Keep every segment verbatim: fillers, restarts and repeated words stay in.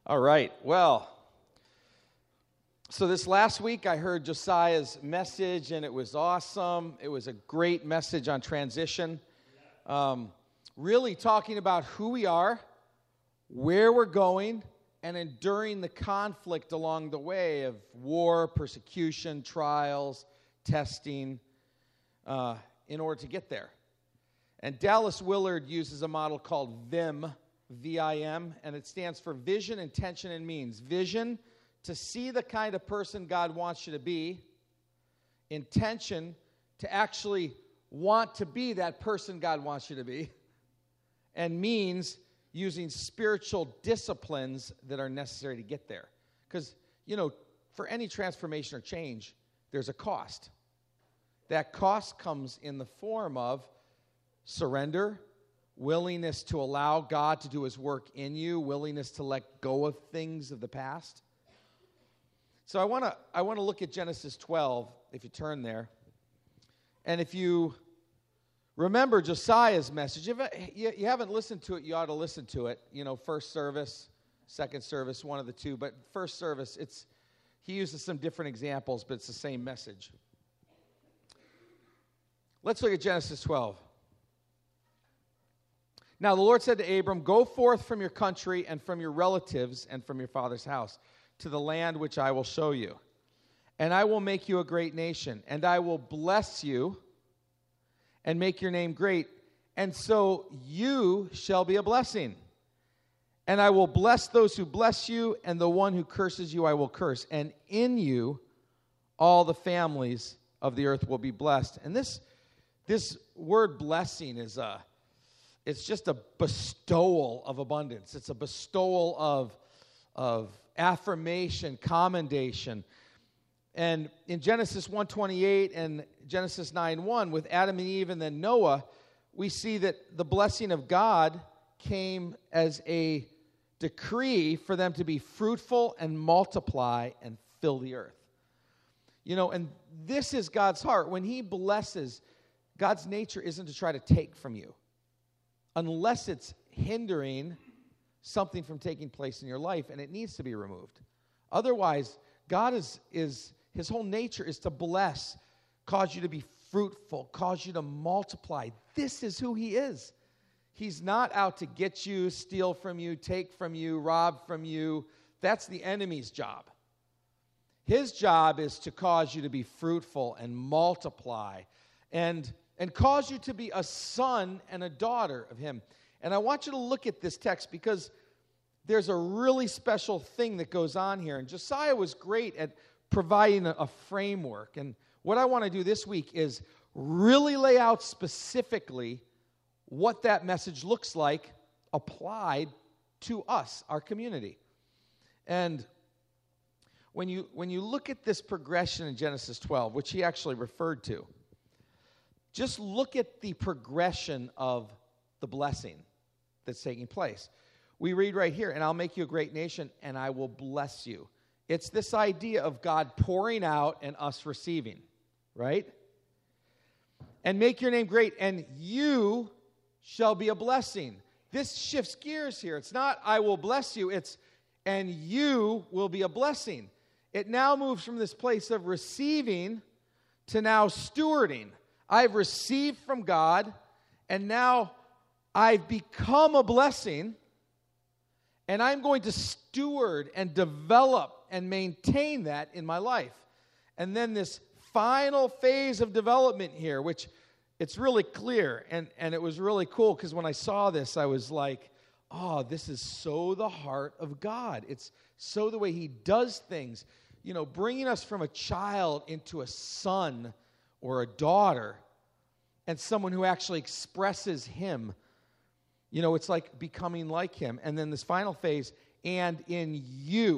All right, well, so this last week I heard Josiah's message, and it was awesome. It was a great message on transition, um, really talking about who we are, where we're going, and enduring the conflict along the way of war, persecution, trials, testing, uh, in order to get there. And Dallas Willard uses a model called VIM, V I M, and it stands for vision, intention, and means. Vision, to see the kind of person God wants you to be. Intention, to actually want to be that person God wants you to be. And means, using spiritual disciplines that are necessary to get there. Because, you know, for any transformation or change, there's a cost. That cost comes in the form of surrender, willingness to allow God to do His work in you, willingness to let go of things of the past. So I want to I want to look at Genesis twelve, if you turn there. And if you remember Josiah's message, if you, you haven't listened to it, you ought to listen to it. You know, first service, second service, one of the two. But first service, it's he uses some different examples, but it's the same message. Let's look at Genesis twelve. Now the Lord said to Abram, "Go forth from your country and from your relatives and from your father's house to the land which I will show you. And I will make you a great nation, and I will bless you and make your name great, and so you shall be a blessing. And I will bless those who bless you, and the one who curses you I will curse. And in you all the families of the earth will be blessed." And this, this word blessing is a It's just a bestowal of abundance. It's a bestowal of, of affirmation, commendation. And in Genesis one twenty-eight and Genesis nine one, with Adam and Eve and then Noah, we see that the blessing of God came as a decree for them to be fruitful and multiply and fill the earth. You know, and this is God's heart. When He blesses, God's nature isn't to try to take from you, unless it's hindering something from taking place in your life, and it needs to be removed. Otherwise, God is, is His whole nature is to bless, cause you to be fruitful, cause you to multiply. This is who He is. He's not out to get you, steal from you, take from you, rob from you. That's the enemy's job. His job is to cause you to be fruitful and multiply and and cause you to be a son and a daughter of Him. And I want you to look at this text because there's a really special thing that goes on here. And Josiah was great at providing a, a framework. And what I want to do this week is really lay out specifically what that message looks like applied to us, our community. And when you when you look at this progression in Genesis twelve, which he actually referred to, just look at the progression of the blessing that's taking place. We read right here, "And I'll make you a great nation, and I will bless you." It's this idea of God pouring out and us receiving, right? "And make your name great, and you shall be a blessing." This shifts gears here. It's not, "I will bless you," it's, "and you will be a blessing." It now moves from this place of receiving to now stewarding. I've received from God, and now I've become a blessing, and I'm going to steward and develop and maintain that in my life. And then this final phase of development here, which it's really clear, and, and it was really cool, because when I saw this, I was like, oh, this is so the heart of God. It's so the way He does things. You know, bringing us from a child into a son or a daughter, and someone who actually expresses Him. You know, it's like becoming like Him. And then this final phase, "and in you."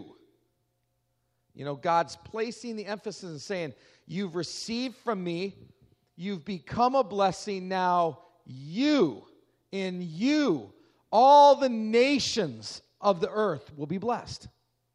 You know, God's placing the emphasis and saying, you've received from me, you've become a blessing, now you, in you, all the nations of the earth will be blessed.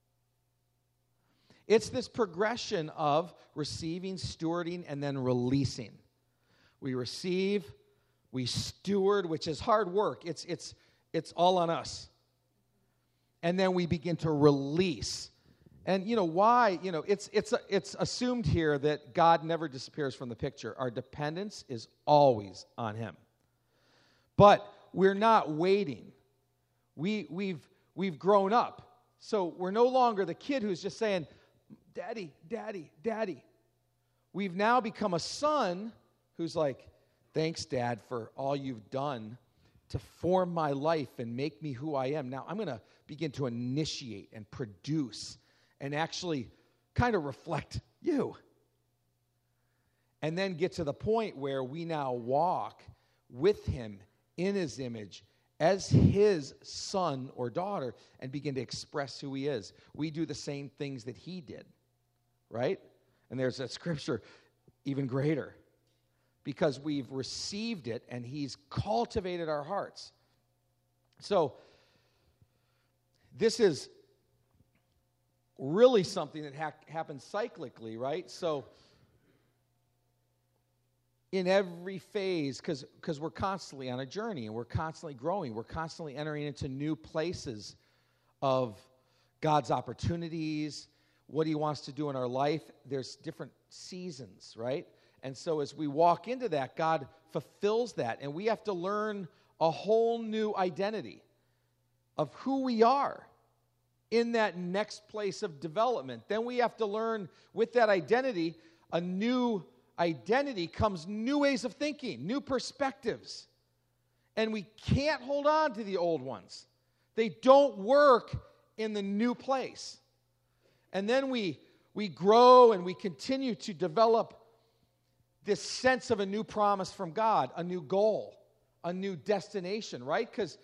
It's this progression of receiving, stewarding, and then releasing. We receive, we steward, which is hard work. It's it's it's all on us. and then we begin to release. And you know why? You know, it's it's it's assumed here that God never disappears from the picture. Our dependence is always on him. But we're not waiting. We we've we've grown up. So we're no longer the kid who's just saying, "Daddy, Daddy, Daddy." We've now become a son who's like, "Thanks, Dad, for all you've done to form my life and make me who I am. Now I'm going to begin to initiate and produce and actually kind of reflect you." And then get to the point where we now walk with him in his image as his son or daughter and begin to express who he is. We do the same things that he did, right? And there's a scripture even greater because we've received it and he's cultivated our hearts. So this is really something that ha- happens cyclically, right? So in every phase, because because we're constantly on a journey and we're constantly growing, we're constantly entering into new places of God's opportunities, what he wants to do in our life. There's different seasons, right? And so as we walk into that, God fulfills that, and we have to learn a whole new identity of who we are in that next place of development. Then we have to learn with that identity, a new identity comes new ways of thinking, new perspectives. And we can't hold on to the old ones. They don't work in the new place. And then we we grow and we continue to develop this sense of a new promise from God, a new goal, a new destination, right? Because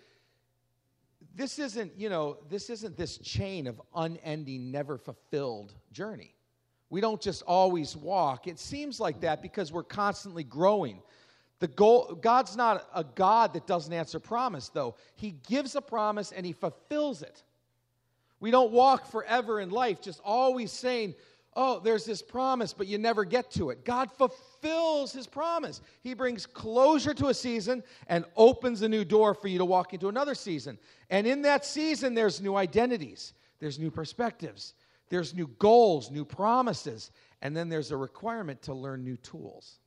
this isn't, you know, this isn't this chain of unending, never fulfilled journey. We don't just always walk. It seems like that because we're constantly growing. The goal, God's not a God that doesn't answer promise, though. He gives a promise and he fulfills it. We don't walk forever in life just always saying, "Oh, there's this promise," but you never get to it. God fulfills his promise. He brings closure to a season and opens a new door for you to walk into another season. And in that season, there's new identities. There's new perspectives. There's new goals, new promises. And then there's a requirement to learn new tools.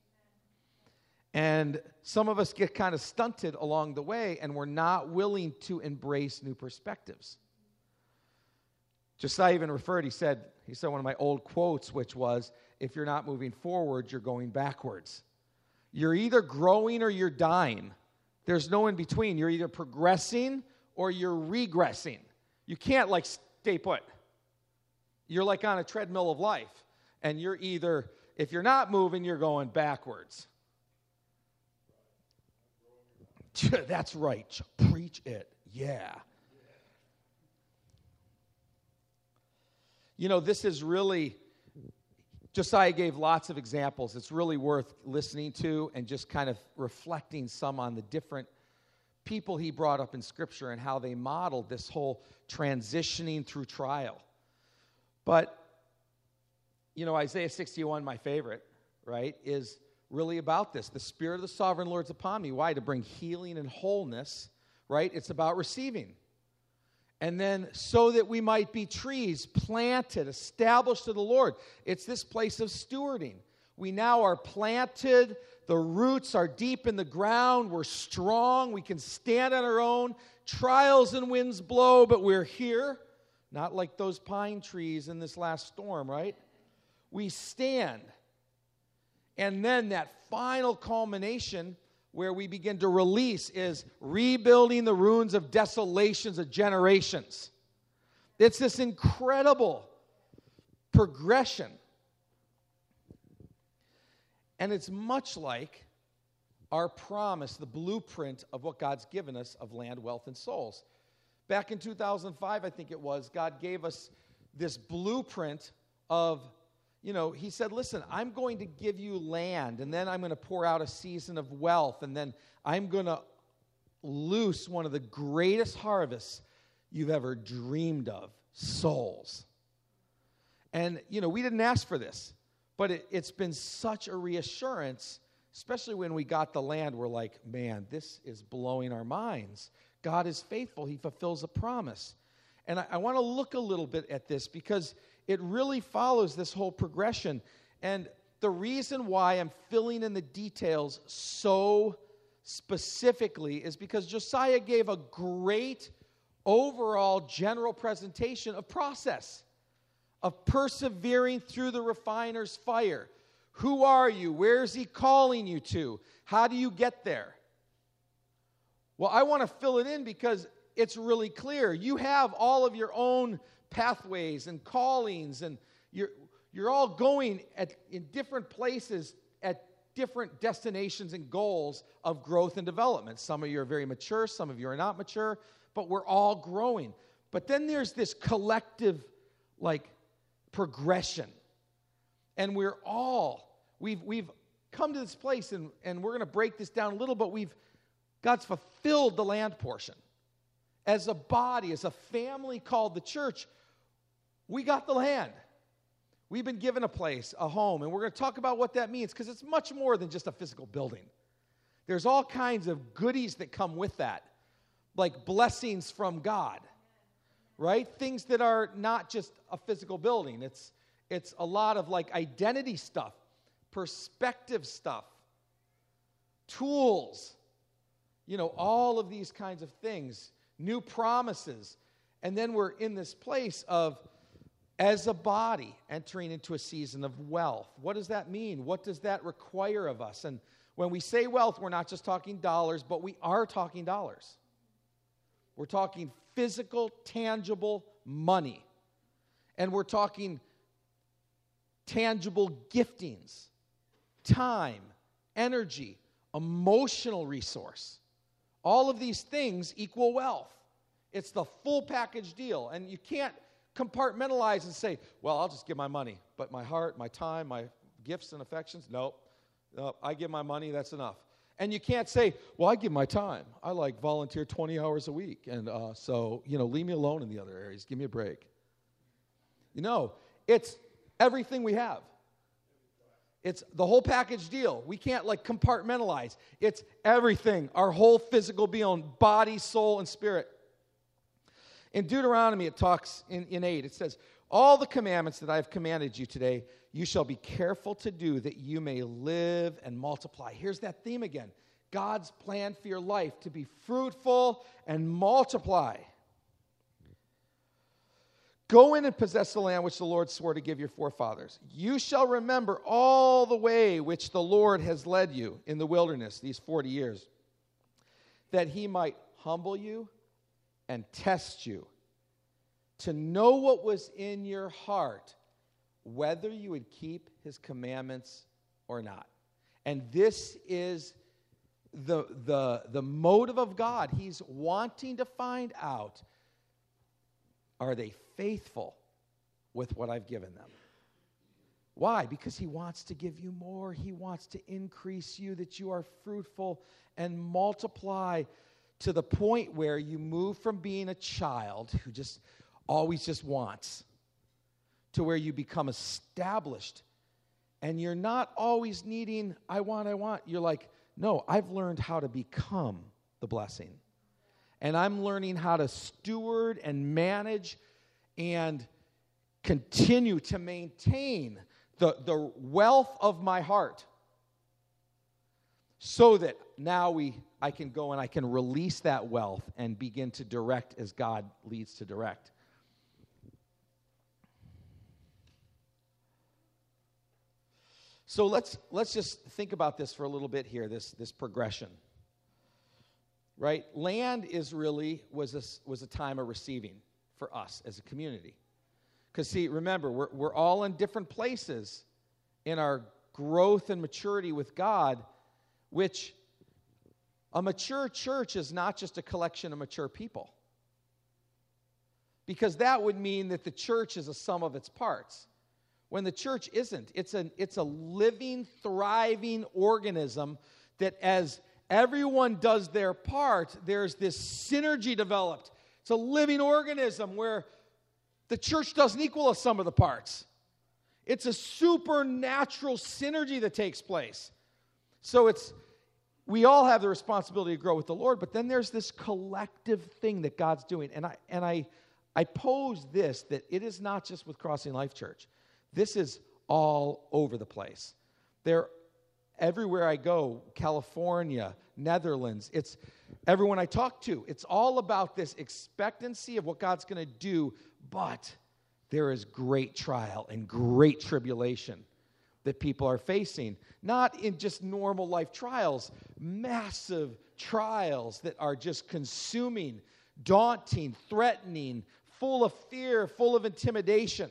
And some of us get kind of stunted along the way, and we're not willing to embrace new perspectives. Josiah even referred, he said, he said one of my old quotes, which was, "If you're not moving forward, you're going backwards." You're either growing or you're dying. There's no in between. You're either progressing or you're regressing. You can't like stay put. You're like on a treadmill of life. And you're either, if you're not moving, you're going backwards. That's right. Preach it. Yeah. You know, this is really, Josiah gave lots of examples. It's really worth listening to and just kind of reflecting some on the different people he brought up in Scripture and how they modeled this whole transitioning through trial. But, you know, Isaiah sixty-one, my favorite, right, is really about this. The Spirit of the Sovereign Lord's upon me. Why? To bring healing and wholeness, right? It's about receiving. And then so that we might be trees planted, established to the Lord. It's this place of stewarding. We now are planted. The roots are deep in the ground. We're strong. We can stand on our own. Trials and winds blow, but we're here. Not like those pine trees in this last storm, right? We stand. And then that final culmination where we begin to release is rebuilding the ruins of desolations of generations. It's this incredible progression. And it's much like our promise, the blueprint of what God's given us of land, wealth, and souls. Back in two thousand five, I think it was, God gave us this blueprint of, you know, he said, listen, I'm going to give you land, and then I'm going to pour out a season of wealth, and then I'm going to loose one of the greatest harvests you've ever dreamed of, souls. And, you know, we didn't ask for this, but it, it's been such a reassurance, especially when we got the land. We're like, man, this is blowing our minds. God is faithful. He fulfills a promise. And I, I want to look a little bit at this because it really follows this whole progression. And the reason why I'm filling in the details so specifically is because Josiah gave a great overall general presentation of process, of persevering through the refiner's fire. Who are you? Where is he calling you to? How do you get there? Well, I want to fill it in because it's really clear. You have all of your own pathways and callings, and you're you're all going at in different places at different destinations and goals of growth and development. Some of you are very mature, some of you are not mature, but we're all growing. But then there's this collective, like, progression. And we're all, we've we've come to this place, and, and we're going to break this down a little, but we've, God's fulfilled the land portion. As a body, as a family called the church, we got the land. We've been given a place, a home, and we're going to talk about what that means because it's much more than just a physical building. There's all kinds of goodies that come with that, like blessings from God, right? Things that are not just a physical building. It's it's a lot of like identity stuff, perspective stuff, tools, you know, all of these kinds of things, new promises. And then we're in this place of, as a body, entering into a season of wealth. What does that mean? What does that require of us? And when we say wealth, we're not just talking dollars, but we are talking dollars. We're talking physical, tangible money. And we're talking tangible giftings, time, energy, emotional resource. All of these things equal wealth. It's the full package deal. And you can't compartmentalize and say, well, I'll just give my money, but my heart, my time, my gifts and affections, nope. nope. I give my money, that's enough. And you can't say, well, I give my time. I like volunteer twenty hours a week, and uh, so, you know, leave me alone in the other areas. Give me a break. You know, it's everything we have. It's the whole package deal. We can't, like, compartmentalize. It's everything, our whole physical being, body, soul, and spirit. In Deuteronomy, it talks in, in eight, it says, all the commandments that I have commanded you today, you shall be careful to do that you may live and multiply. Here's that theme again. God's plan for your life to be fruitful and multiply. Go in and possess the land which the Lord swore to give your forefathers. You shall remember all the way which the Lord has led you in the wilderness these forty years, that he might humble you and test you, to know what was in your heart, whether you would keep his commandments or not. And this is the, the, the motive of God. He's wanting to find out, are they faithful with what I've given them? Why? Because he wants to give you more. He wants to increase you, that you are fruitful and multiply to the point where you move from being a child who just always just wants to where you become established, and you're not always needing, I want, I want. You're like, no, I've learned how to become the blessing. And I'm learning how to steward and manage and continue to maintain the, the wealth of my heart, so that now we I can go and I can release that wealth and begin to direct as God leads to direct. So let's let's just think about this for a little bit here, this, this progression. Right? Land is really was a, was a time of receiving for us as a community. Because see, remember, we're we're all in different places in our growth and maturity with God, which a mature church is not just a collection of mature people. Because that would mean that the church is a sum of its parts. When the church isn't. It's a, it's a living, thriving organism that as everyone does their part, there's this synergy developed. It's a living organism where the church doesn't equal a sum of the parts. It's a supernatural synergy that takes place. So it's we all have the responsibility to grow with the Lord, but then there's this collective thing that God's doing. And I and I I pose this, that it is not just with Crossing Life Church. This is all over the place. There, everywhere I go, California, Netherlands, it's everyone I talk to. It's all about this expectancy of what God's going to do, but there is great trial and great tribulation that people are facing. Not in just normal life trials, massive trials that are just consuming, daunting, threatening, full of fear, full of intimidation.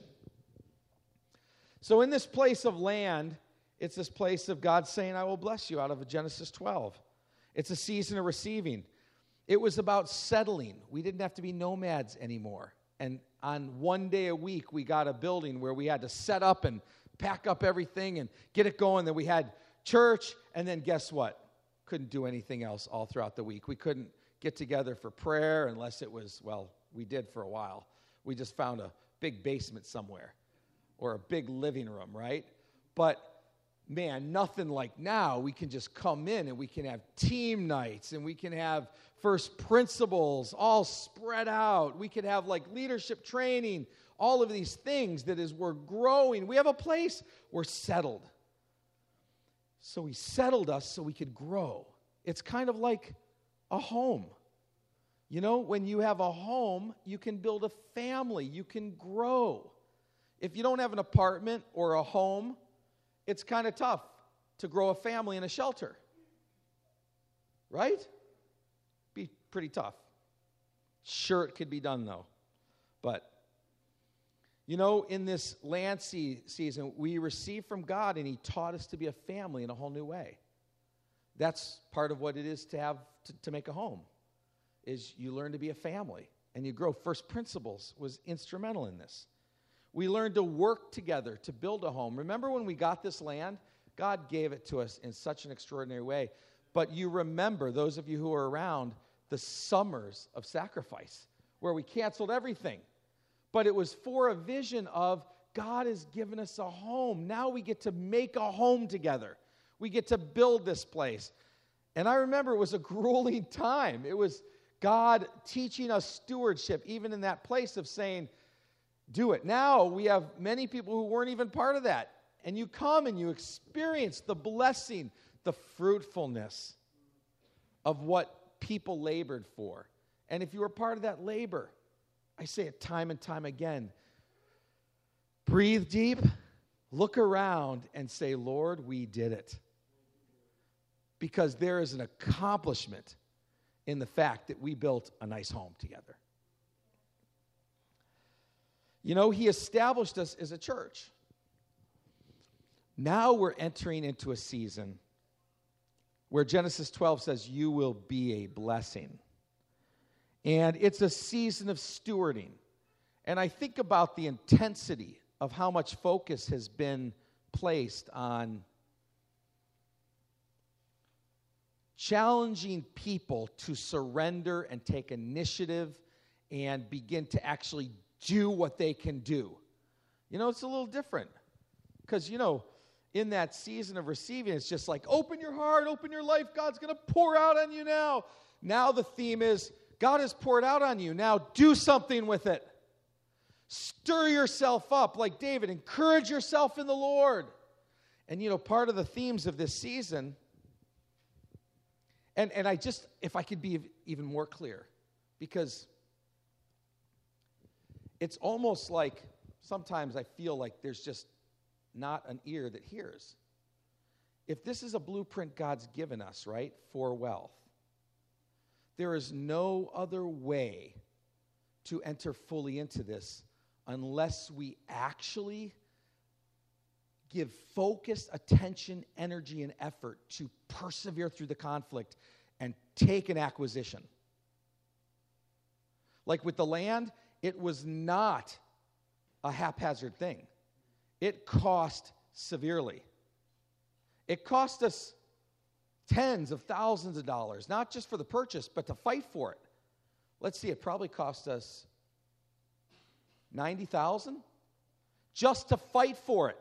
So in this place of land, it's this place of God saying, I will bless you, out of Genesis twelve. It's a season of receiving. It was about settling. We didn't have to be nomads anymore. And on one day a week, we got a building where we had to set up and pack up everything and get it going. Then we had church, and then guess what? Couldn't do anything else all throughout the week. We couldn't get together for prayer unless it was, well, we did for a while. We just found a big basement somewhere or a big living room, right? But man, nothing like now. We can just come in and we can have team nights and we can have first principles all spread out. We could have like leadership training, all of these things that as we're growing, we have a place, we're settled. So he settled us so we could grow. It's kind of like a home. You know, when you have a home, you can build a family. You can grow. If you don't have an apartment or a home, it's kind of tough to grow a family in a shelter. Right? Be pretty tough. Sure, it could be done, though. But, you know, in this land se- season, we received from God, and he taught us to be a family in a whole new way. That's part of what it is to have, to, to make a home, is you learn to be a family, and you grow. First Principles was instrumental in this. We learned to work together to build a home. Remember when we got this land? God gave it to us in such an extraordinary way. But you remember, those of you who are around, the summers of sacrifice, where we canceled everything. But it was for a vision of God has given us a home. Now we get to make a home together. We get to build this place. And I remember it was a grueling time. It was God teaching us stewardship, even in that place of saying, do it. Now we have many people who weren't even part of that. And you come and you experience the blessing, the fruitfulness of what people labored for. And if you were part of that labor, I say it time and time again, breathe deep, look around, and say, Lord, we did it. Because there is an accomplishment in the fact that we built a nice home together. You know, he established us as a church. Now we're entering into a season where Genesis twelve says, you will be a blessing. And it's a season of stewarding. And I think about the intensity of how much focus has been placed on challenging people to surrender and take initiative and begin to actually do what they can do. You know, it's a little different. Because, you know, in that season of receiving, it's just like, open your heart, open your life. God's going to pour out on you now. Now the theme is, God has poured out on you. Now do something with it. Stir yourself up like David. Encourage yourself in the Lord. And, you know, part of the themes of this season, and, and I just, if I could be even more clear, because it's almost like sometimes I feel like there's just not an ear that hears. If this is a blueprint God's given us, right, for wealth, there is no other way to enter fully into this unless we actually give focused attention, energy, and effort to persevere through the conflict and take an acquisition. Like with the land, it was not a haphazard thing. It cost severely. It cost us tens of thousands of dollars, not just for the purchase, but to fight for it. Let's see, it probably cost us ninety thousand dollars just to fight for it.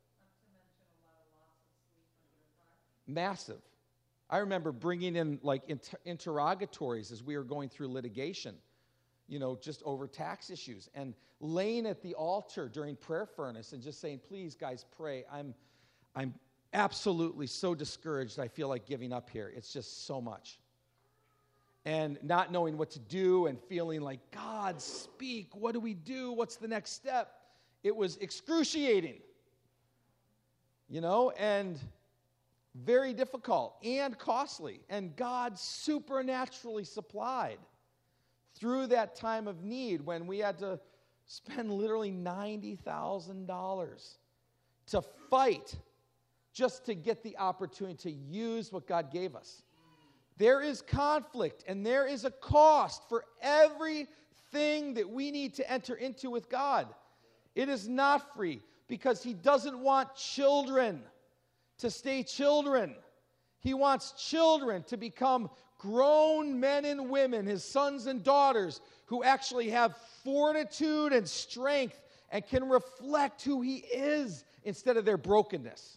Massive. I remember bringing in like inter- interrogatories as we were going through litigation. you know, just over tax issues, and laying at the altar during prayer furnace and just saying, please, guys, pray. I'm, I'm absolutely so discouraged. I feel like giving up here. It's just so much. And not knowing what to do and feeling like, God, speak. What do we do? What's the next step? It was excruciating, you know, and very difficult and costly. And God supernaturally supplied through that time of need when we had to spend literally ninety thousand dollars to fight just to get the opportunity to use what God gave us. There is conflict and there is a cost for everything that we need to enter into with God. It is not free because He doesn't want children to stay children. He wants children to become grown men and women, His sons and daughters, who actually have fortitude and strength and can reflect who He is instead of their brokenness.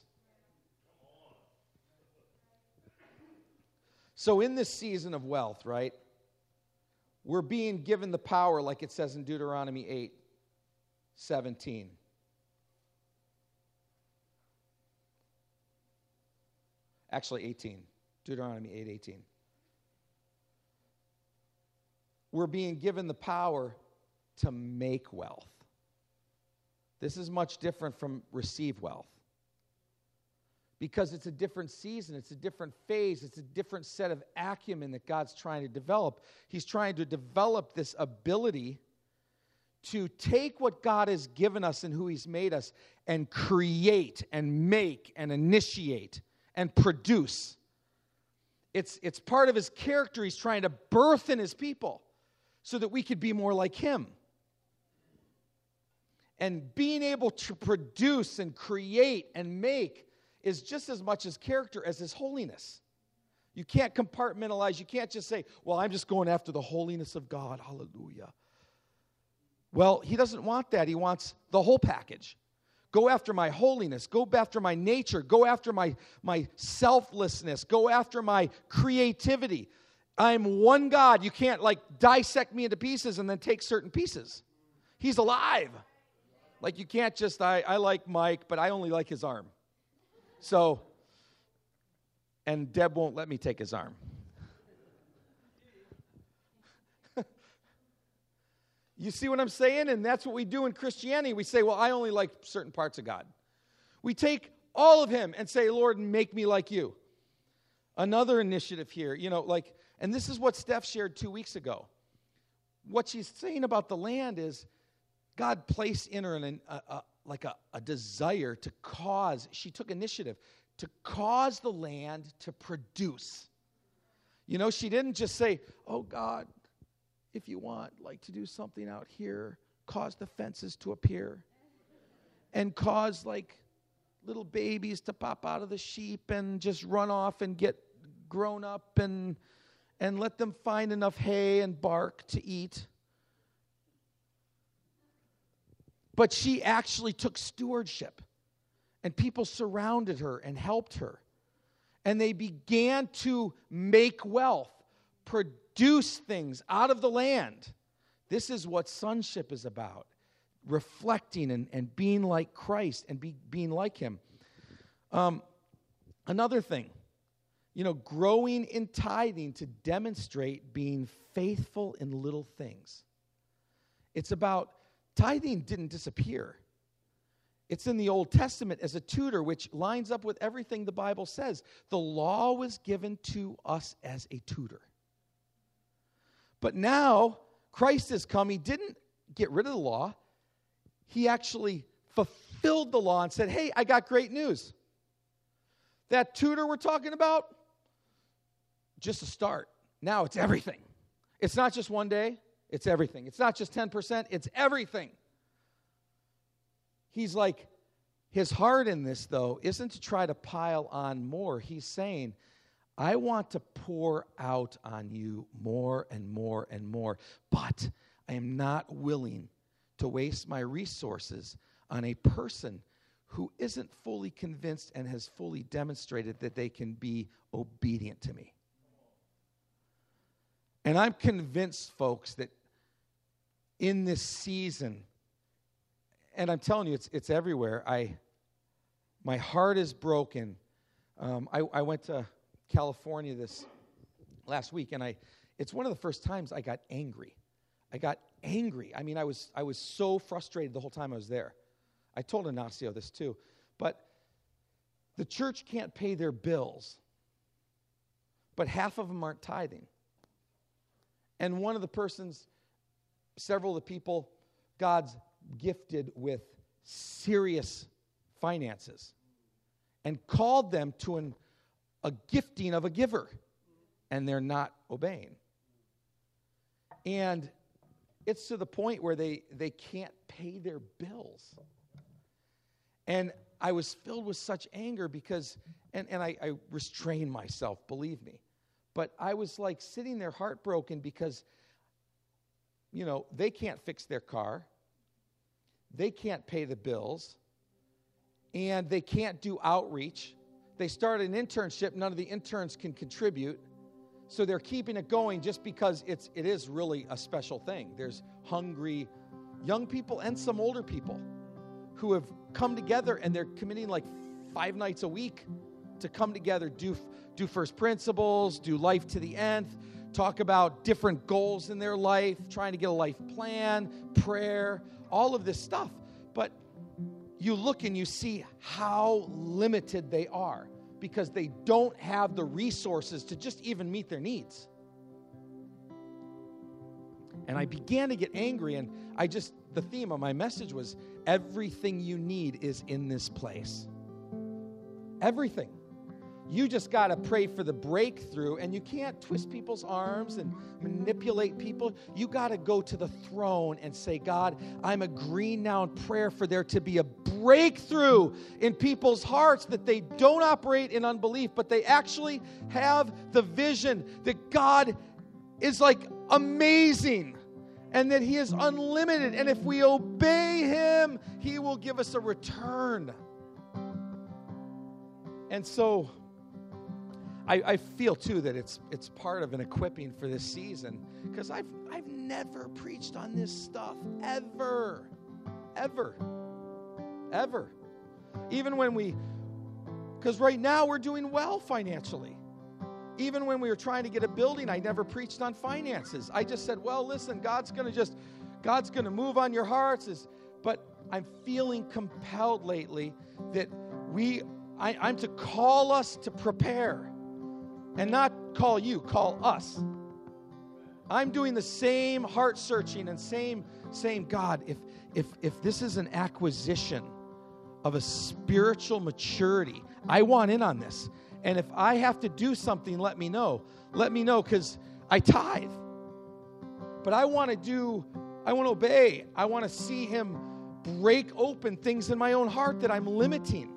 So in this season of wealth, right, we're being given the power, like it says in Deuteronomy eight seventeen. Actually, eighteen. Deuteronomy eight eighteen. We're being given the power to make wealth. This is much different from receive wealth. Because it's a different season, it's a different phase, it's a different set of acumen that God's trying to develop. He's trying to develop this ability to take what God has given us and who He's made us and create and make and initiate and produce. It's, it's part of His character He's trying to birth in His people so that we could be more like Him. And being able to produce and create and make is just as much His character as His holiness. You can't compartmentalize. You can't just say, well, I'm just going after the holiness of God. Hallelujah. Well, He doesn't want that. He wants the whole package. Go after my holiness. Go after my nature. Go after my, my selflessness. Go after my creativity. I'm one God. You can't like dissect me into pieces and then take certain pieces. He's alive. Like you can't just, I, I like Mike, but I only like his arm. So, and Deb won't let me take his arm. You see what I'm saying? And that's what we do in Christianity. We say, well, I only like certain parts of God. We take all of Him and say, Lord, make me like you. Another initiative here, you know, like, and this is what Steph shared two weeks ago. What she's saying about the land is God placed in her an, a, a, like a, a desire to cause, she took initiative, to cause the land to produce. You know, she didn't just say, oh, God, if you want, like, to do something out here, cause the fences to appear and cause, like, little babies to pop out of the sheep and just run off and get grown up and and let them find enough hay and bark to eat. But she actually took stewardship, and people surrounded her and helped her. And they began to make wealth, produce things out of the land. This is what sonship is about, reflecting and, and being like Christ and be, being like Him. Um, another thing, you know, growing in tithing to demonstrate being faithful in little things. It's about tithing didn't disappear. It's in the Old Testament as a tutor, which lines up with everything the Bible says. The law was given to us as a tutor. But now, Christ has come. He didn't get rid of the law. He actually fulfilled the law and said, hey, I got great news. That tutor we're talking about, just a start. Now it's everything. It's not just one day. It's everything. It's not just ten percent. It's everything. He's like, his heart in this, though, isn't to try to pile on more. He's saying, I want to pour out on you more and more and more, but I am not willing to waste my resources on a person who isn't fully convinced and has fully demonstrated that they can be obedient to me. And I'm convinced, folks, that in this season, and I'm telling you, it's it's everywhere. I, my heart is broken. Um, I, I went to California this last week, and I, it's one of the first times I got angry. I got angry. I mean, I was I was so frustrated the whole time I was there. I told Ignacio this too, but the church can't pay their bills, but half of them aren't tithing. And one of the persons, several of the people, God's gifted with serious finances and called them to an, a gifting of a giver, and they're not obeying. And it's to the point where they, they can't pay their bills. And I was filled with such anger because, and, and I, I restrained myself, believe me. But I was like sitting there heartbroken because, you know, they can't fix their car. They can't pay the bills. And they can't do outreach. They started an internship. None of the interns can contribute. So they're keeping it going just because it's, it is really a special thing. There's hungry young people and some older people who have come together, and they're committing like five nights a week to come together, do, do first principles, do life to the nth, talk about different goals in their life, trying to get a life plan, prayer, all of this stuff. But you look and you see how limited they are because they don't have the resources to just even meet their needs. And I began to get angry, and I just, the theme of my message was, everything you need is in this place. Everything. You just got to pray for the breakthrough, and you can't twist people's arms and manipulate people. You got to go to the throne and say, God, I'm agreeing now in prayer for there to be a breakthrough in people's hearts, that they don't operate in unbelief, but they actually have the vision that God is like amazing and that He is unlimited. And if we obey Him, He will give us a return. And so I, I feel too that it's it's part of an equipping for this season, because I've I've never preached on this stuff ever, ever, ever. Even when we, because right now we're doing well financially. Even when we were trying to get a building, I never preached on finances. I just said, well, listen, God's going to just, God's going to move on your hearts. Is, but I'm feeling compelled lately that we, I, I'm to call us to prepare. And not call you, call us. I'm doing the same heart searching and same saying, God, if if if this is an acquisition of a spiritual maturity, I want in on this. And if I have to do something, let me know. Let me know, because I tithe. But I want to do, I want to obey. I want to see Him break open things in my own heart that I'm limiting.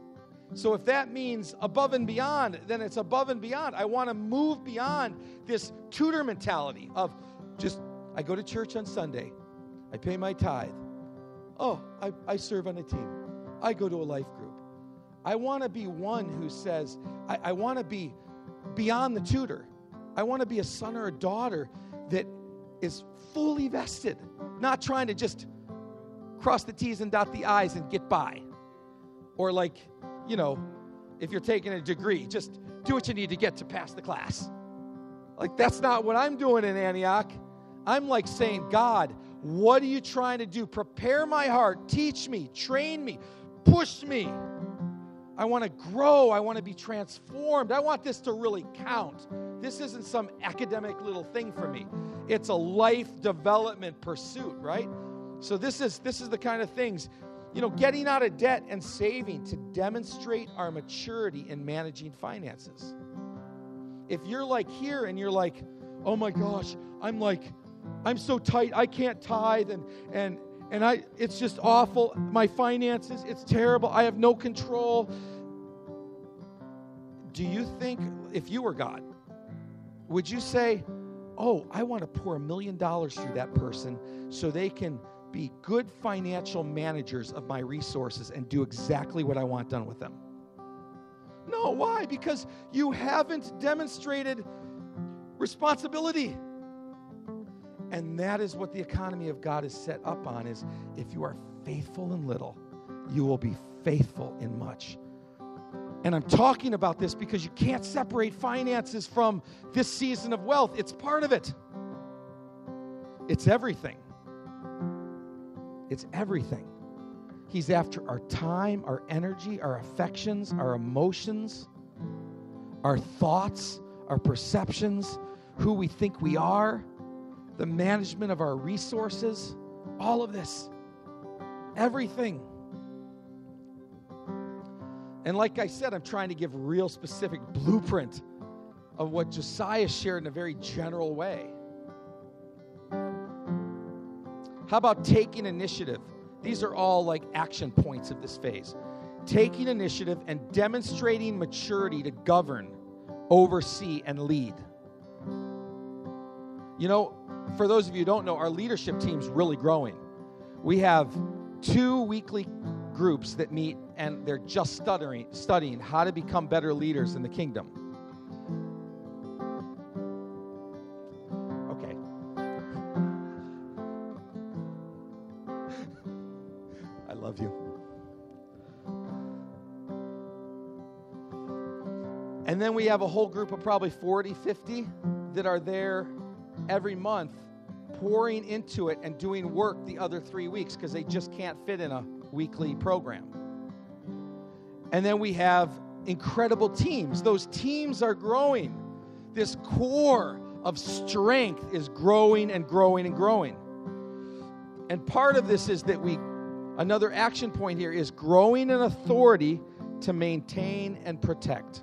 So if that means above and beyond, then it's above and beyond. I want to move beyond this tutor mentality of just, I go to church on Sunday. I pay my tithe. Oh, I, I serve on a team. I go to a life group. I want to be one who says, I, I want to be beyond the tutor. I want to be a son or a daughter that is fully vested, not trying to just cross the T's and dot the I's and get by. Or like, you know, if you're taking a degree, just do what you need to get to pass the class. Like, that's not what I'm doing in Antioch. I'm like saying, God, what are you trying to do? Prepare my heart. Teach me. Train me. Push me. I want to grow. I want to be transformed. I want this to really count. This isn't some academic little thing for me. It's a life development pursuit, right? So this is this is the kind of things, you know, getting out of debt and saving to demonstrate our maturity in managing finances. If you're like here and you're like, oh my gosh, I'm like, I'm so tight, I can't tithe, and and and I it's just awful. My finances, it's terrible. I have no control. Do you think, if you were God, would you say, oh, I want to pour a million dollars through that person so they can be good financial managers of my resources and do exactly what I want done with them? No, why? Because you haven't demonstrated responsibility. And that is what the economy of God is set up on, is if you are faithful in little, you will be faithful in much. And I'm talking about this because you can't separate finances from this season of wealth. It's part of it. It's everything. It's everything. He's after our time, our energy, our affections, our emotions, our thoughts, our perceptions, who we think we are, the management of our resources, all of this, everything. And like I said, I'm trying to give a real specific blueprint of what Josiah shared in a very general way. How about taking initiative? These are all like action points of this phase. Taking initiative and demonstrating maturity to govern, oversee, and lead. You know, for those of you who don't know, our leadership team's really growing. We have two weekly groups that meet, and they're just studying, studying how to become better leaders in the kingdom. Okay. I love you. And then we have a whole group of probably forty, fifty that are there every month, pouring into it and doing work the other three weeks because they just can't fit in a weekly program. And then we have incredible teams. Those teams are growing. This core of strength is growing and growing and growing. And part of this is that we, another action point here is growing in authority to maintain and protect.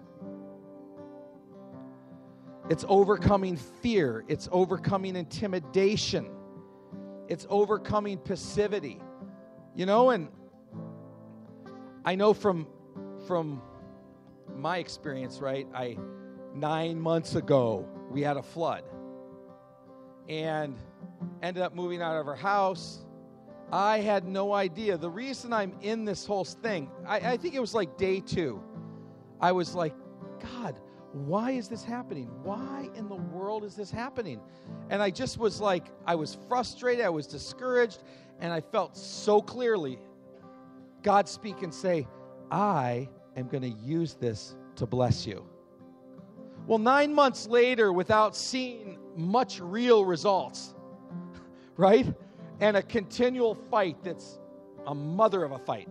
It's overcoming fear. It's overcoming intimidation. It's overcoming passivity. You know, and I know from from my experience, right? I nine months ago we had a flood and ended up moving out of our house. I had no idea. The reason I'm in this whole thing, I, I think it was like day two. I was like, God, why is this happening? Why in the world is this happening? And I just was like, I was frustrated, I was discouraged, and I felt so clearly God speak and say, I am going to use this to bless you. Well, nine months later, without seeing much real results, right? And a continual fight that's a mother of a fight.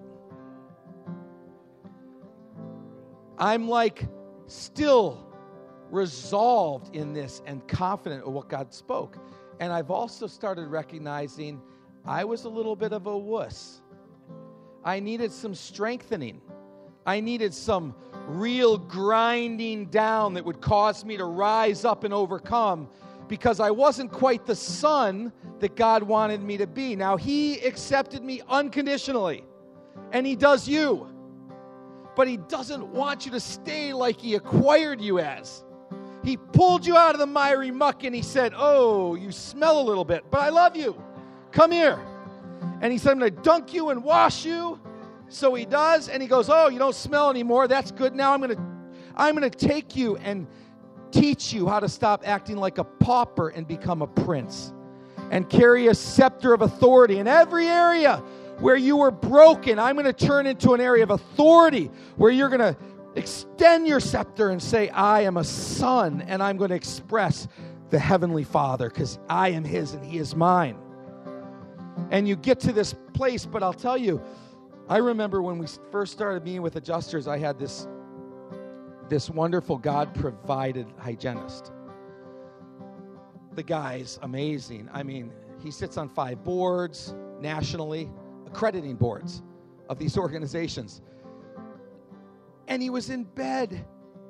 I'm like still resolved in this and confident of what God spoke. And I've also started recognizing I was a little bit of a wuss. I needed some strengthening. I needed some real grinding down that would cause me to rise up and overcome, because I wasn't quite the son that God wanted me to be. Now, He accepted me unconditionally, and He does you. But He doesn't want you to stay like He acquired you as. He pulled you out of the miry muck, and He said, oh, you smell a little bit, but I love you. Come here. And He said, I'm going to dunk you and wash you. So He does, and He goes, oh, you don't smell anymore. That's good. Now I'm going to I'm going to take you and teach you how to stop acting like a pauper and become a prince and carry a scepter of authority in every area where you were broken. I'm going to turn into an area of authority where you're going to extend your scepter and say, I am a son, and I'm going to express the Heavenly Father because I am His and He is mine. And you get to this place, but I'll tell you, I remember when we first started meeting with adjusters, I had this, this wonderful God-provided hygienist. The guy's amazing. I mean, he sits on five boards nationally, accrediting boards of these organizations. And he was in bed.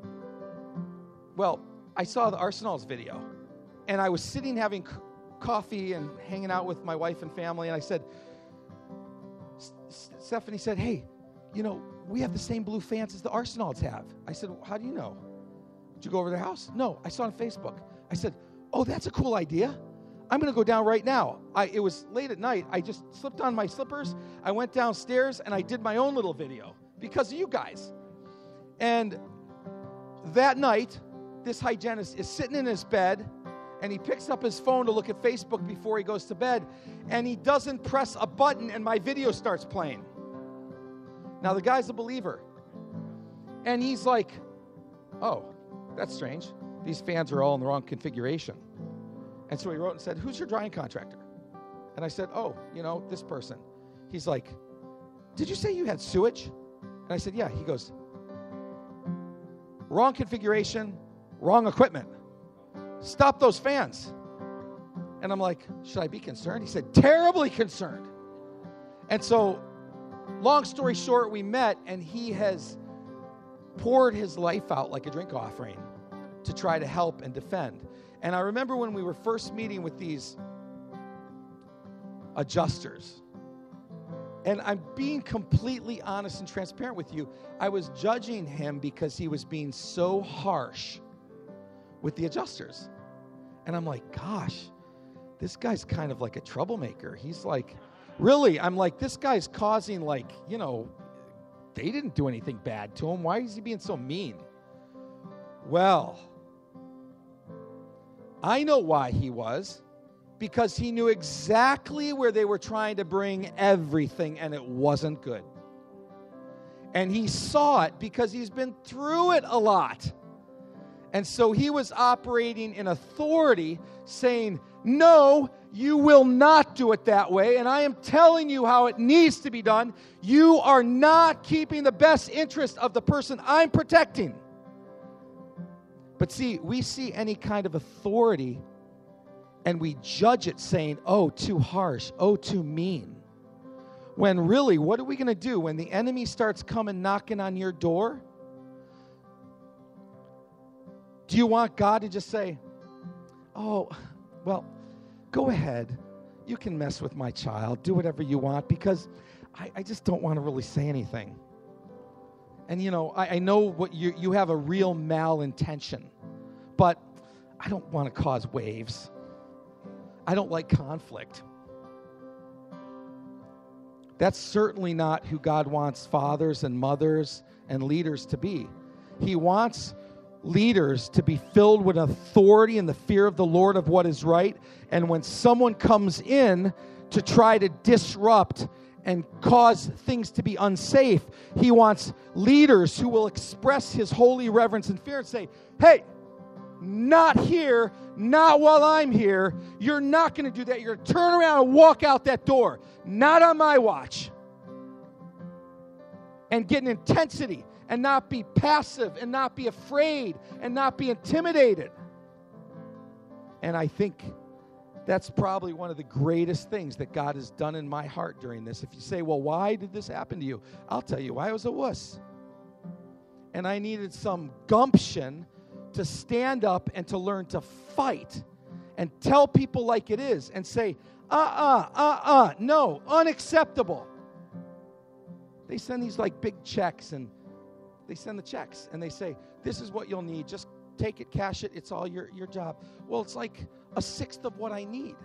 Well, I saw the Arsenal's video, and I was sitting having c- coffee and hanging out with my wife and family, and I said, Stephanie said, hey, you know, we have the same blue fans as the Arsenals have. I said, well, how do you know? Did you go over to their house? No, I saw it on Facebook. I said, oh, that's a cool idea. I'm going to go down right now. I, it was late at night. I just slipped on my slippers. I went downstairs, and I did my own little video because of you guys. And that night, this hygienist is sitting in his bed, and he picks up his phone to look at Facebook before he goes to bed, and he doesn't press a button, and my video starts playing. Now, the guy's a believer, and he's like, oh, that's strange. These fans are all in the wrong configuration. And so he wrote and said, who's your drying contractor? And I said, oh, you know, this person. He's like, did you say you had sewage? And I said, yeah. He goes, wrong configuration, wrong equipment. Stop those fans. And I'm like, should I be concerned? He said, terribly concerned. And so, long story short, we met, and he has poured his life out like a drink offering to try to help and defend. And I remember when we were first meeting with these adjusters, and I'm being completely honest and transparent with you, I was judging him because he was being so harsh with the adjusters. And I'm like, gosh, this guy's kind of like a troublemaker. He's like, really, I'm like, this guy's causing, like, you know, they didn't do anything bad to him. Why is he being so mean? Well, I know why he was. Because he knew exactly where they were trying to bring everything, and it wasn't good. And he saw it because he's been through it a lot. And so he was operating in authority, saying, no, you will not do it that way, and I am telling you how it needs to be done. You are not keeping the best interest of the person I'm protecting. But see, we see any kind of authority and we judge it saying, oh, too harsh, oh, too mean. When really, what are we going to do when the enemy starts coming knocking on your door? Do you want God to just say, oh, well, go ahead. You can mess with my child. Do whatever you want, because I, I just don't want to really say anything. And, you know, I, I know what you you have a real malintention, but I don't want to cause waves. I don't like conflict. That's certainly not who God wants fathers and mothers and leaders to be. He wants leaders to be filled with authority and the fear of the Lord of what is right. And when someone comes in to try to disrupt and cause things to be unsafe, he wants leaders who will express his holy reverence and fear and say, hey, not here, not while I'm here. You're not going to do that. You're going to turn around and walk out that door. Not on my watch. And get an intensity and not be passive and not be afraid and not be intimidated. And I think that's probably one of the greatest things that God has done in my heart during this. If you say, well, why did this happen to you? I'll tell you why. I was a wuss. And I needed some gumption to stand up and to learn to fight and tell people like it is and say, uh-uh, uh-uh, no, unacceptable. They send these like big checks, and they send the checks and they say, this is what you'll need. Just take it, cash it. It's all your, your job. Well, it's like a sixth of what I need.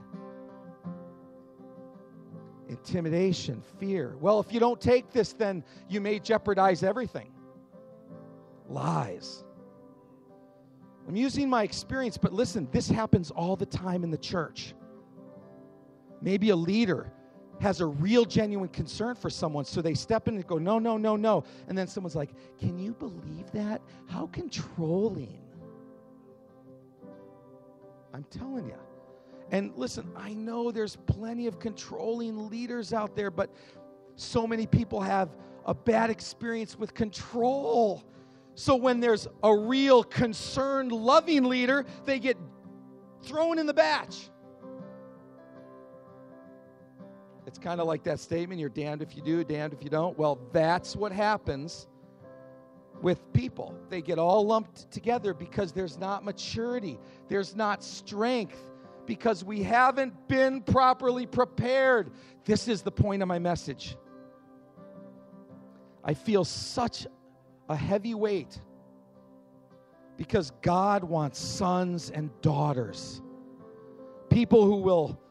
Intimidation, fear. Well, if you don't take this, then you may jeopardize everything. Lies. I'm using my experience, but listen, this happens all the time in the church. Maybe a leader has a real genuine concern for someone, so they step in and go, no, no, no, no. And then someone's like, can you believe that? How controlling. I'm telling you. And listen, I know there's plenty of controlling leaders out there, but so many people have a bad experience with control. So when there's a real concerned, loving leader, they get thrown in the batch. It's kind of like that statement, you're damned if you do, damned if you don't. Well, that's what happens with people. They get all lumped together because there's not maturity. There's not strength because we haven't been properly prepared. This is the point of my message. I feel such a heavy weight because God wants sons and daughters, people who will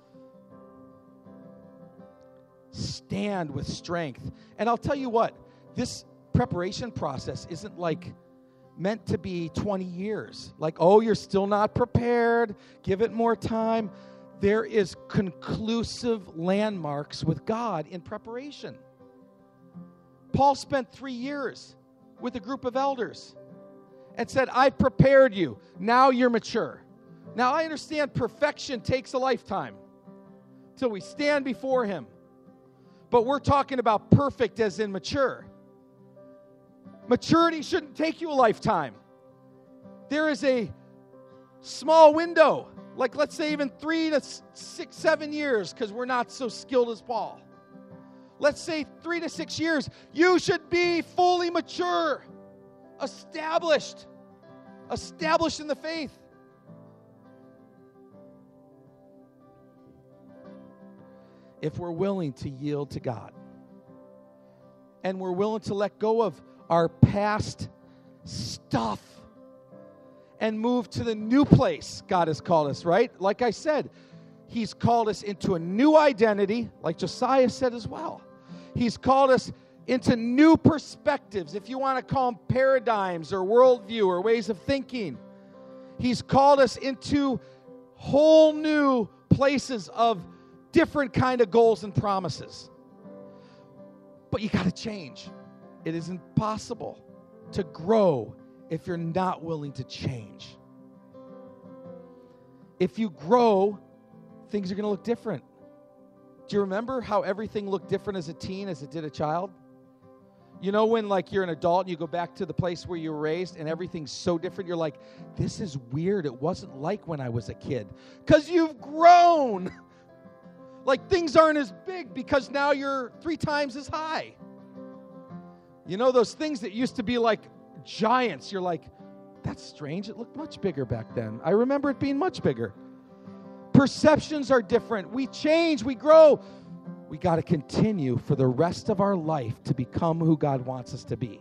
stand with strength. And I'll tell you what, this preparation process isn't like meant to be twenty years. Like, oh, you're still not prepared. Give it more time. There is conclusive landmarks with God in preparation. Paul spent three years with a group of elders and said, I've prepared you. Now you're mature. Now I understand perfection takes a lifetime till we stand before him. But we're talking about perfect as in mature. Maturity shouldn't take you a lifetime. There is a small window, like let's say even three to six, seven years, because we're not so skilled as Paul. Let's say three to six years. You should be fully mature, established, established in the faith. If we're willing to yield to God and we're willing to let go of our past stuff and move to the new place God has called us, right? Like I said, he's called us into a new identity, like Josiah said as well. He's called us into new perspectives, if you want to call them paradigms or worldview or ways of thinking. He's called us into whole new places of different kind of goals and promises. But you got to change. It is impossible to grow if you're not willing to change. If you grow, things are going to look different. Do you remember how everything looked different as a teen as it did a child? You know when like you're an adult and you go back to the place where you were raised and everything's so different, you're like, this is weird. It wasn't like when I was a kid. Because you've grown. Like things aren't as big because now you're three times as high. You know those things that used to be like giants, you're like, that's strange. It looked much bigger back then. I remember it being much bigger. Perceptions are different. We change, we grow. We got to continue for the rest of our life to become who God wants us to be.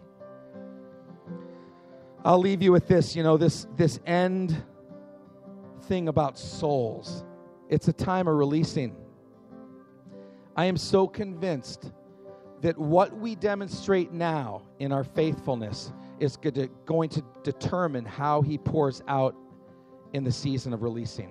I'll leave you with this, you know, this, this end thing about souls. It's a time of releasing. I am so convinced that what we demonstrate now in our faithfulness is going to determine how he pours out in the season of releasing.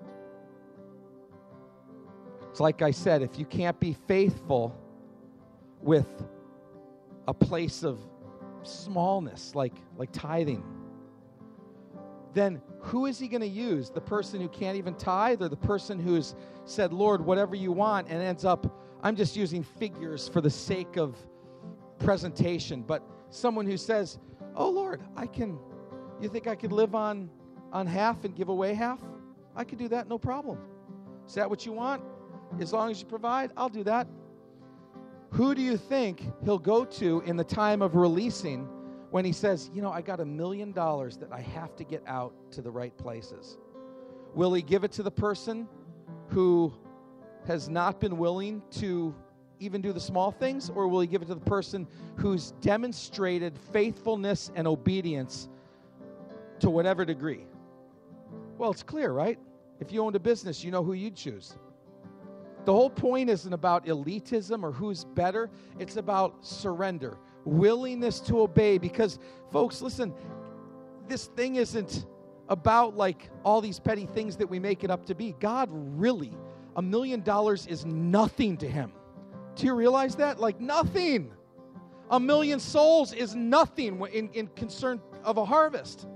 It's like I said, if you can't be faithful with a place of smallness, like, like tithing, then who is he going to use? The person who can't even tithe, or the person who's said, Lord, whatever you want, and ends up, I'm just using figures for the sake of presentation, but someone who says, oh, Lord, I can, you think I could live on, on half and give away half? I could do that, no problem. Is that what you want? As long as you provide, I'll do that. Who do you think he'll go to in the time of releasing when he says, you know, I got a million dollars that I have to get out to the right places? Will he give it to the person who has not been willing to even do the small things, or will he give it to the person who's demonstrated faithfulness and obedience to whatever degree? Well, it's clear, right? If you owned a business, you know who you'd choose. The whole point isn't about elitism or who's better. It's about surrender, willingness to obey. Because, folks, listen, this thing isn't about like all these petty things that we make it up to be. God really, a million dollars is nothing to him. Do you realize that? Like nothing. A million souls is nothing in, in concern of a harvest.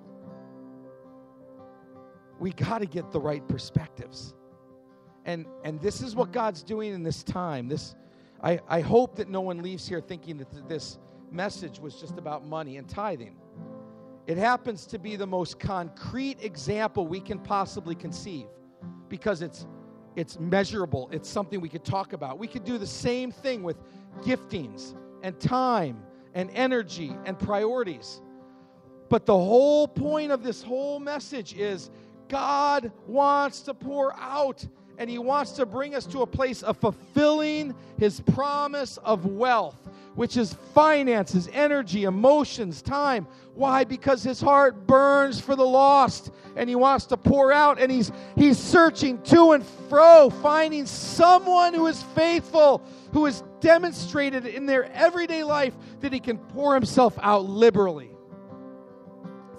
We got to get the right perspectives. And and this is what God's doing in this time. This, I, I hope that no one leaves here thinking that th- this message was just about money and tithing. It happens to be the most concrete example we can possibly conceive because it's it's measurable. It's something we could talk about. We could do the same thing with giftings and time and energy and priorities. But the whole point of this whole message is God wants to pour out. And he wants to bring us to a place of fulfilling his promise of wealth, which is finances, energy, emotions, time. Why? Because his heart burns for the lost, and he wants to pour out, and he's he's searching to and fro, finding someone who is faithful, who has demonstrated in their everyday life that he can pour himself out liberally.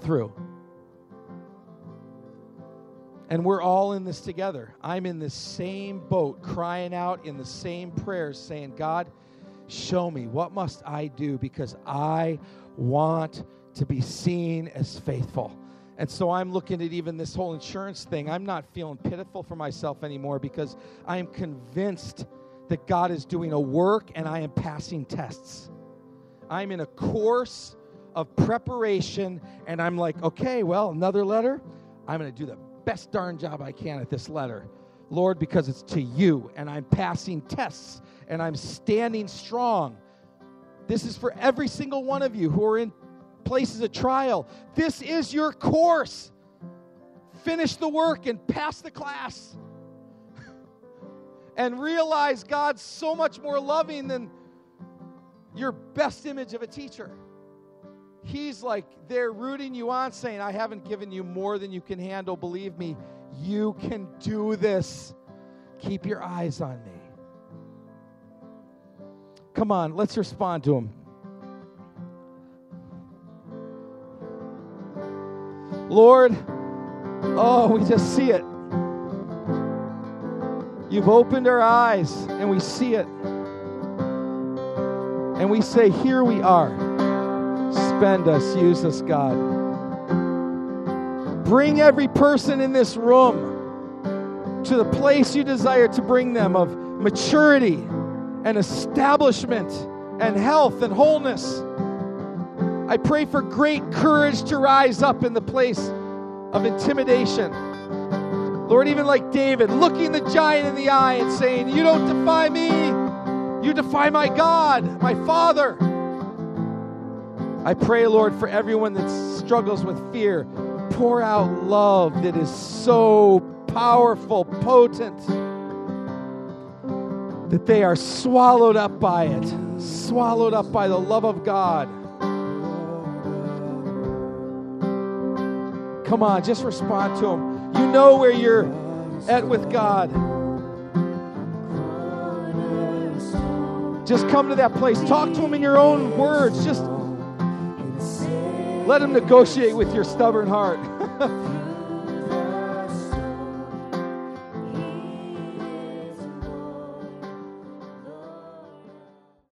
through. And we're all in this together. I'm in the same boat, crying out in the same prayers, saying, God, show me, what must I do? Because I want to be seen as faithful. And so I'm looking at even this whole insurance thing. I'm not feeling pitiful for myself anymore because I am convinced that God is doing a work and I am passing tests. I'm in a course of preparation and I'm like, okay, well, another letter. I'm going to do the best darn job I can at this letter, Lord, because it's to you, and I'm passing tests, and I'm standing strong. This is for every single one of you who are in places of trial. This is your course. Finish the work and pass the class. And realize God's so much more loving than your best image of a teacher. He's like, they're rooting you on, saying, I haven't given you more than you can handle. Believe me, you can do this. Keep your eyes on me. Come on, let's respond to him. Lord, oh, we just see it. You've opened our eyes, and we see it. And we say, here we are. Spend us, use us, God. Bring every person in this room to the place you desire to bring them of maturity and establishment and health and wholeness. I pray for great courage to rise up in the place of intimidation. Lord, even like David, looking the giant in the eye and saying, you don't defy me, you defy my God, my Father. I pray, Lord, for everyone that struggles with fear, pour out love that is so powerful, potent, that they are swallowed up by it, swallowed up by the love of God. Come on, just respond to him. You know where you're at with God. Just come to that place. Talk to him in your own words. Just let him negotiate with your stubborn heart.